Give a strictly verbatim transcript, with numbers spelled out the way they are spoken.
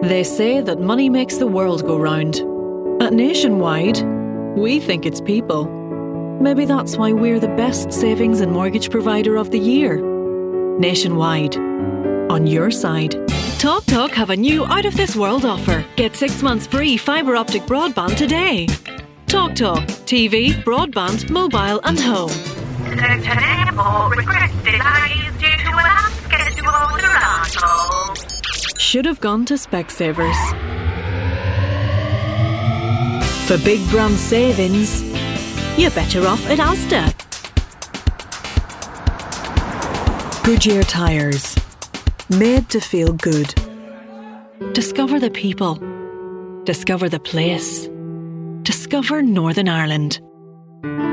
They say that money makes the world go round. At Nationwide, we think it's people. Maybe that's why we're the best savings and mortgage provider of the year. Nationwide. On your side. TalkTalk have a new out-of-this-world offer. Get six months free fibre optic broadband today. TalkTalk. T V, broadband, mobile and home. Should have gone to Specsavers. For big brand savings, you're better off at Asda. Goodyear Tyres. Made to feel good. Discover the people. Discover the place. Discover Northern Ireland.